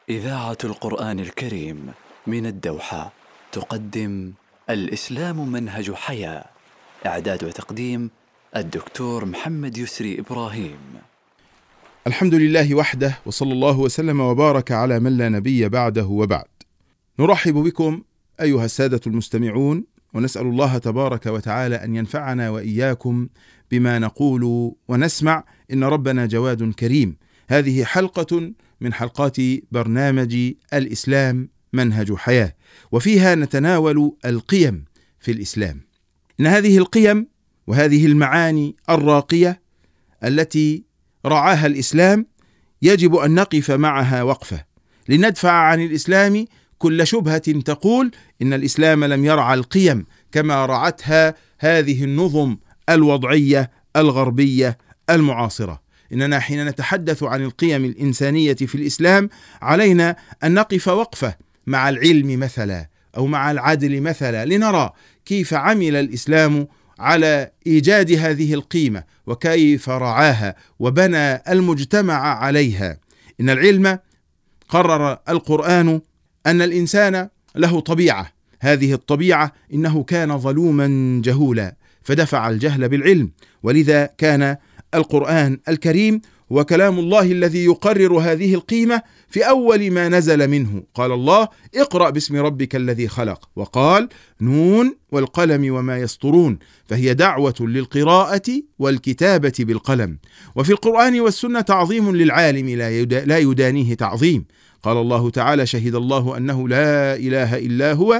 إذاعة القرآن الكريم من الدوحة تقدم الإسلام منهج حياة. إعداد وتقديم الدكتور محمد يسري إبراهيم. الحمد لله وحده، وصلى الله وسلم وبارك على من لا نبي بعده وبعد. نرحب بكم أيها السادة المستمعون، ونسأل الله تبارك وتعالى أن ينفعنا وإياكم بما نقول ونسمع، إن ربنا جواد كريم. هذه حلقة من حلقات برنامج الإسلام منهج حياة، وفيها نتناول القيم في الإسلام. إن هذه القيم وهذه المعاني الراقية التي رعاها الإسلام يجب أن نقف معها وقفة، لندفع عن الإسلام كل شبهة تقول إن الإسلام لم يرعى القيم كما رعتها هذه النظم الوضعية الغربية المعاصرة. إننا حين نتحدث عن القيم الإنسانية في الإسلام علينا أن نقف وقفة مع العلم مثلا، أو مع العدل مثلا، لنرى كيف عمل الإسلام على إيجاد هذه القيمة وكيف رعاها وبنى المجتمع عليها. إن العلم، قرر القرآن أن الإنسان له طبيعة، هذه الطبيعة إنه كان ظلوما جهولا فدفع الجهل بالعلم، ولذا كان القرآن الكريم وكلام الله الذي يقرر هذه القيمة في أول ما نزل منه. قال الله: اقرأ باسم ربك الذي خلق، وقال: نون والقلم وما يسطرون، فهي دعوة للقراءة والكتابة بالقلم. وفي القرآن والسنة تعظيم للعالم لا يدانيه تعظيم. قال الله تعالى: شهد الله أنه لا إله إلا هو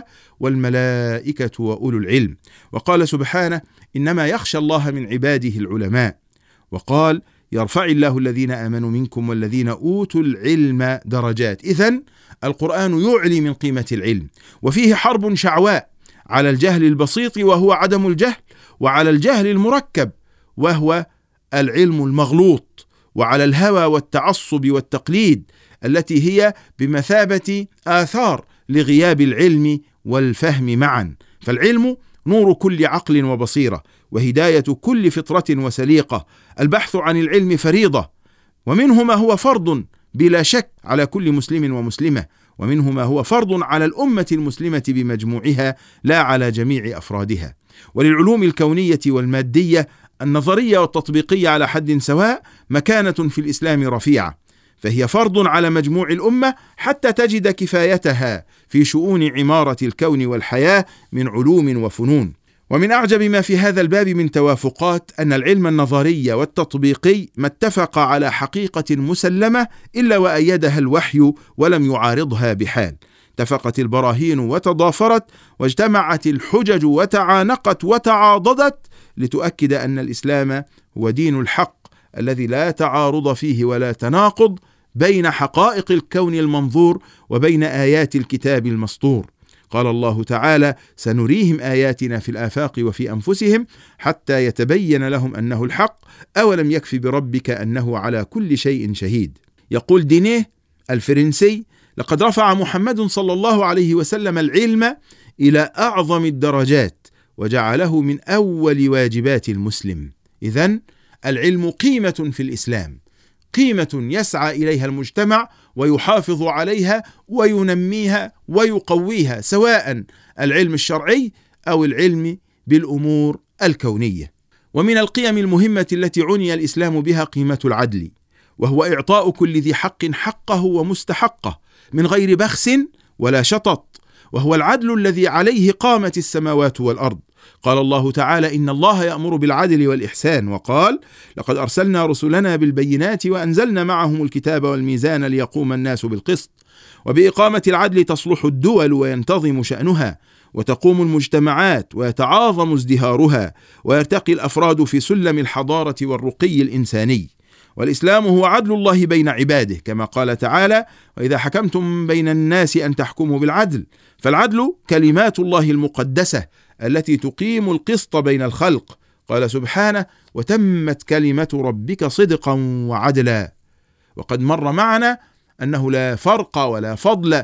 والملائكة وأولو العلم. وقال سبحانه: إنما يخشى الله من عباده العلماء. وقال: يرفع الله الذين آمنوا منكم والذين أوتوا العلم درجات. إذن القرآن يعلي من قيمة العلم، وفيه حرب شعواء على الجهل البسيط وهو عدم الجهل، وعلى الجهل المركب وهو العلم المغلوط، وعلى الهوى والتعصب والتقليد التي هي بمثابة آثار لغياب العلم والفهم معا. فالعلم نور كل عقل وبصيرة، وهداية كل فطرة وسليقة. البحث عن العلم فريضة، ومنه ما هو فرض بلا شك على كل مسلم ومسلمة، ومنه ما هو فرض على الأمة المسلمة بمجموعها لا على جميع أفرادها. وللعلوم الكونية والمادية النظرية والتطبيقية على حد سواء مكانة في الإسلام رفيعة، فهي فرض على مجموع الأمة حتى تجد كفايتها في شؤون عمارة الكون والحياة من علوم وفنون. ومن أعجب ما في هذا الباب من توافقات أن العلم النظري والتطبيقي ما اتفق على حقيقة مسلمة إلا وأيدها الوحي ولم يعارضها بحال. اتفقت البراهين وتضافرت، واجتمعت الحجج وتعانقت وتعاضدت لتؤكد أن الإسلام هو دين الحق الذي لا تعارض فيه ولا تناقض بين حقائق الكون المنظور وبين آيات الكتاب المسطور. قال الله تعالى: سنريهم آياتنا في الآفاق وفي أنفسهم حتى يتبين لهم أنه الحق أولم يكف بربك أنه على كل شيء شهيد. يقول دينيه الفرنسي: لقد رفع محمد صلى الله عليه وسلم العلم إلى أعظم الدرجات وجعله من أول واجبات المسلم. إذن العلم قيمة في الإسلام، قيمة يسعى إليها المجتمع ويحافظ عليها وينميها ويقويها، سواء العلم الشرعي أو العلم بالأمور الكونية. ومن القيم المهمة التي عني الإسلام بها قيمة العدل، وهو إعطاء كل ذي حق حقه ومستحقه من غير بخس ولا شطط، وهو العدل الذي عليه قامت السماوات والأرض. قال الله تعالى: إن الله يأمر بالعدل والإحسان، وقال: لقد أرسلنا رسلنا بالبينات وأنزلنا معهم الكتاب والميزان ليقوم الناس بالقسط. وبإقامة العدل تصلح الدول وينتظم شأنها، وتقوم المجتمعات ويتعاظم ازدهارها، ويرتقي الأفراد في سلم الحضارة والرقي الإنساني. والإسلام هو عدل الله بين عباده، كما قال تعالى: وإذا حكمتم بين الناس أن تحكموا بالعدل. فالعدل كلمات الله المقدسة التي تقيم القسط بين الخلق. قال سبحانه: وتمت كلمة ربك صدقا وعدلا. وقد مر معنا أنه لا فرق ولا فضل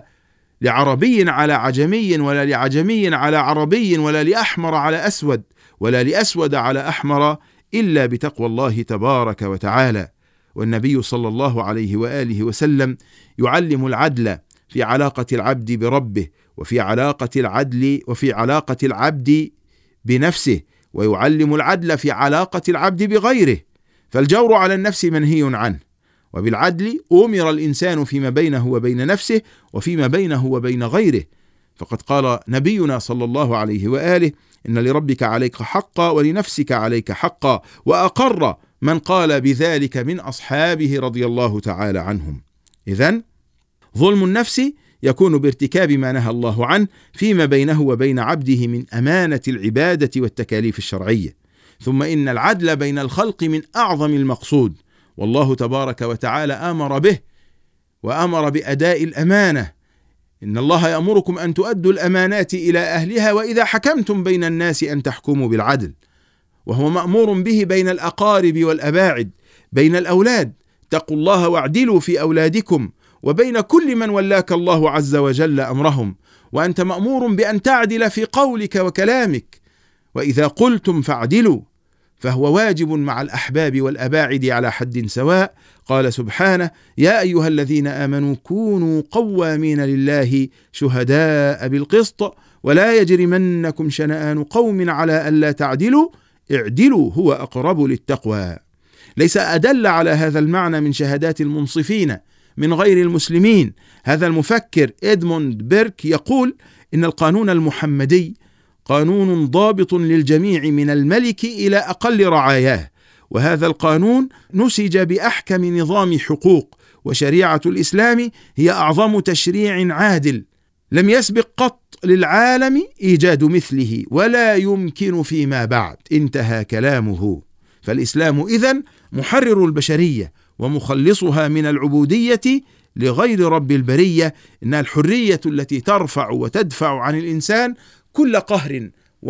لعربي على عجمي، ولا لعجمي على عربي، ولا لأحمر على أسود، ولا لأسود على أحمر، إلا بتقوى الله تبارك وتعالى. والنبي صلى الله عليه وآله وسلم يعلم العدل في علاقة العبد بربه، وفي علاقة العبد بنفسه، ويعلم العدل في علاقة العبد بغيره. فالجور على النفس منهي عنه، وبالعدل أمر الإنسان فيما بينه وبين نفسه وفيما بينه وبين غيره. فقد قال نبينا صلى الله عليه وآله: إن لربك عليك حقا ولنفسك عليك حقا، وأقر من قال بذلك من أصحابه رضي الله تعالى عنهم. إذن ظلم النفس يكون بارتكاب ما نهى الله عنه فيما بينه وبين عبده من أمانة العبادة والتكاليف الشرعية. ثم إن العدل بين الخلق من أعظم المقصود، والله تبارك وتعالى أمر به وأمر بأداء الأمانة. إن الله يأمركم أن تؤدوا الأمانات إلى أهلها وإذا حكمتم بين الناس أن تحكموا بالعدل. وهو مأمور به بين الأقارب والأباعد، بين الأولاد، اتقوا الله واعدلوا في أولادكم، وبين كل من ولاك الله عز وجل أمرهم. وأنت مأمور بأن تعدل في قولك وكلامك، وإذا قلتم فاعدلوا، فهو واجب مع الأحباب والأباعد على حد سواء. قال سبحانه: يا أيها الذين آمنوا كونوا قوامين لله شهداء بالقسط ولا يجرمنكم شنآن قوم على ألا تعدلوا اعدلوا هو أقرب للتقوى. ليس أدل على هذا المعنى من شهادات المنصفين من غير المسلمين. هذا المفكر إدموند بيرك يقول إن القانون المحمدي قانون ضابط للجميع من الملك إلى أقل رعاياه، وهذا القانون نسج بأحكم نظام حقوق، وشريعة الإسلام هي أعظم تشريع عادل، لم يسبق قط للعالم إيجاد مثله ولا يمكن فيما بعد. انتهى كلامه. فالإسلام إذن محرر البشرية ومخلصها من العبودية لغير رب البرية. إنها الحرية التي ترفع وتدفع عن الإنسان كل قهر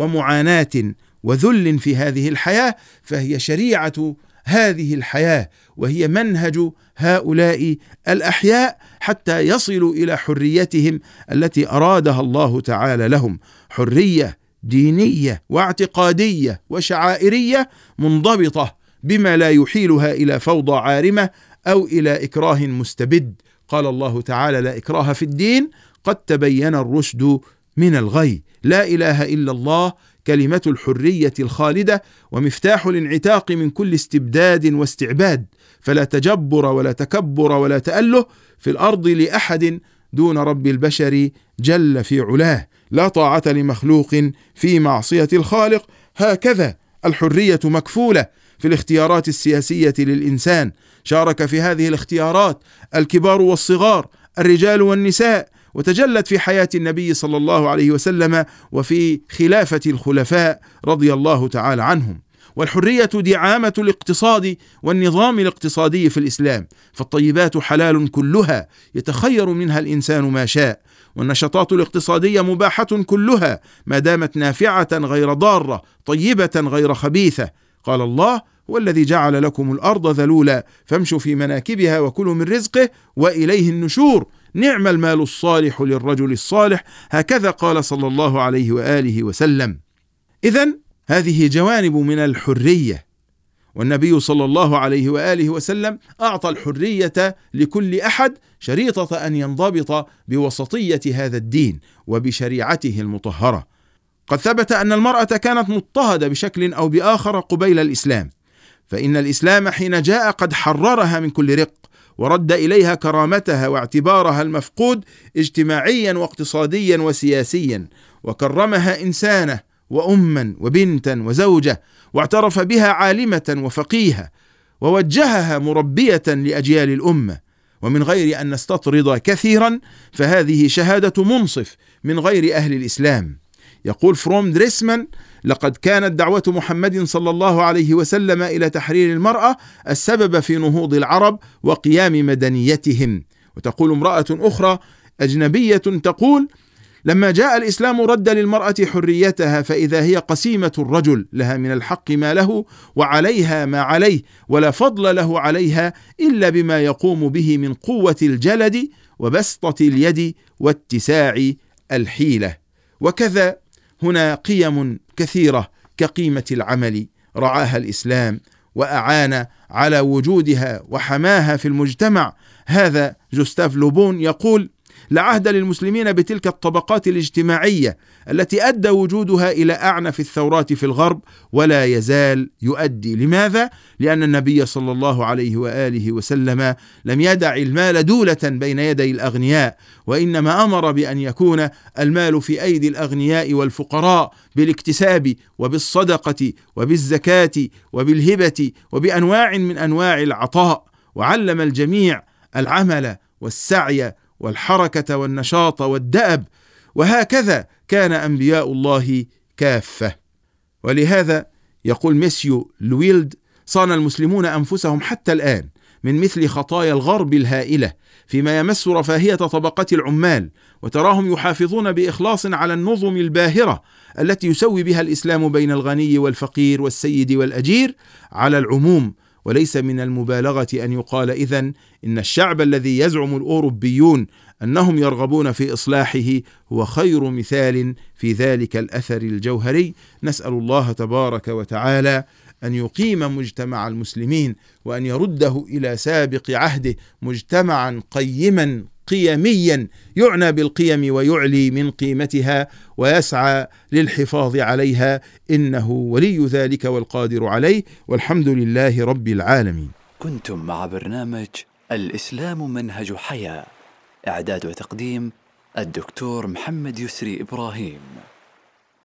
ومعاناة وذل في هذه الحياة، فهي شريعة هذه الحياة، وهي منهج هؤلاء الأحياء حتى يصلوا إلى حريتهم التي أرادها الله تعالى لهم، حرية دينية واعتقادية وشعائرية منضبطة بما لا يحيلها إلى فوضى عارمة أو إلى إكراه مستبد. قال الله تعالى: لا إكراه في الدين قد تبين الرشد من الغي. لا إله إلا الله كلمة الحرية الخالدة ومفتاح الانعتاق من كل استبداد واستعباد، فلا تجبر ولا تكبر ولا تأله في الأرض لأحد دون رب البشر جل في علاه. لا طاعة لمخلوق في معصية الخالق. هكذا الحرية مكفولة في الاختيارات السياسية للإنسان. شارك في هذه الاختيارات الكبار والصغار، الرجال والنساء، وتجلت في حياة النبي صلى الله عليه وسلم وفي خلافة الخلفاء رضي الله تعالى عنهم. والحرية دعامة الاقتصاد والنظام الاقتصادي في الإسلام، فالطيبات حلال كلها يتخير منها الإنسان ما شاء، والنشاطات الاقتصادية مباحة كلها ما دامت نافعة غير ضارة، طيبة غير خبيثة. قال الله: هو الذي جعل لكم الأرض ذلولا فامشوا في مناكبها وكلوا من رزقه وإليه النشور، نعم المال الصالح للرجل الصالح. هكذا قال صلى الله عليه وآله وسلم. إذن هذه جوانب من الحرية، والنبي صلى الله عليه وآله وسلم أعطى الحرية لكل أحد شريطة أن ينضبط بوسطية هذا الدين وبشريعته المطهرة. قد ثبت أن المرأة كانت مضطهدة بشكل أو بآخر قبيل الإسلام، فإن الإسلام حين جاء قد حررها من كل رق، ورد إليها كرامتها واعتبارها المفقود اجتماعيا واقتصاديا وسياسيا، وكرمها إنسانة وأما وبنتا وزوجة، واعترف بها عالمة وفقيهة، ووجهها مربية لأجيال الأمة. ومن غير أن نستطرد كثيرا، فهذه شهادة منصف من غير أهل الإسلام. يقول فروم دريسمان: لقد كانت دعوة محمد صلى الله عليه وسلم إلى تحرير المرأة السبب في نهوض العرب وقيام مدنيتهم. وتقول امرأة أخرى أجنبية تقول: لما جاء الإسلام رد للمرأة حريتها، فإذا هي قسيمة الرجل، لها من الحق ما له وعليها ما عليه، ولا فضل له عليها إلا بما يقوم به من قوة الجلد وبسطة اليد واتساع الحيلة. وكذا هنا قيم كثيرة كقيمة العمل رعاها الإسلام وأعان على وجودها وحماها في المجتمع. هذا جوستاف لوبون يقول: لا عهد للمسلمين بتلك الطبقات الاجتماعية التي أدى وجودها إلى أعنف الثورات في الغرب، ولا يزال يؤدي. لماذا؟ لأن النبي صلى الله عليه وآله وسلم لم يدع المال دولة بين يدي الأغنياء، وإنما أمر بأن يكون المال في أيدي الأغنياء والفقراء بالاكتساب وبالصدقة وبالزكاة وبالهبة وبأنواع من أنواع العطاء، وعلم الجميع العمل والسعي والحركة والنشاط والدأب، وهكذا كان أنبياء الله كافة. ولهذا يقول ميسيو لويلد: صان المسلمون أنفسهم حتى الآن من مثل خطايا الغرب الهائلة فيما يمس رفاهية طبقة العمال، وتراهم يحافظون بإخلاص على النظم الباهرة التي يسوي بها الإسلام بين الغني والفقير والسيد والأجير على العموم. وليس من المبالغة أن يقال إذن إن الشعب الذي يزعم الأوروبيون أنهم يرغبون في إصلاحه هو خير مثال في ذلك الأثر الجوهري. نسأل الله تبارك وتعالى أن يقيم مجتمع المسلمين، وأن يرده إلى سابق عهده مجتمعا قيما قيميا يعنى بالقيم ويعلي من قيمتها ويسعى للحفاظ عليها، إنه ولي ذلك والقادر عليه، والحمد لله رب العالمين. كنتم مع برنامج الإسلام منهج حياة، إعداد وتقديم الدكتور محمد يسري إبراهيم.